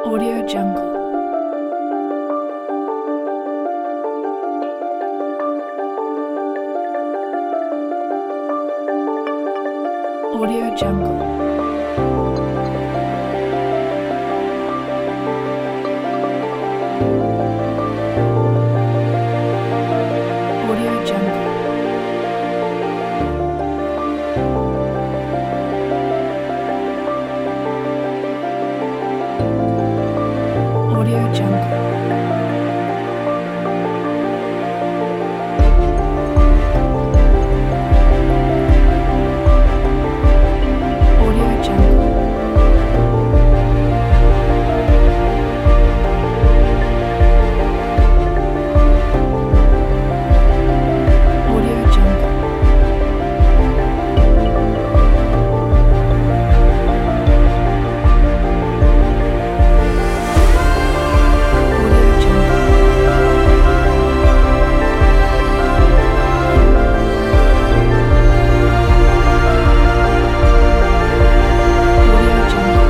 Audio Jungle. Audio Jungle. Audio Jungle. Audio Jungle. Audio Jungle. Audio Jungle. Audio Jungle. Audio Jungle.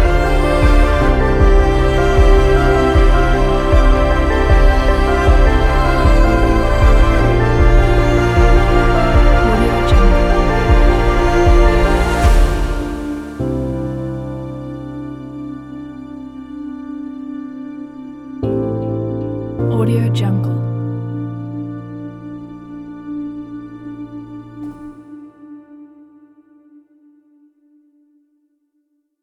Audio Jungle. Audio Jungle.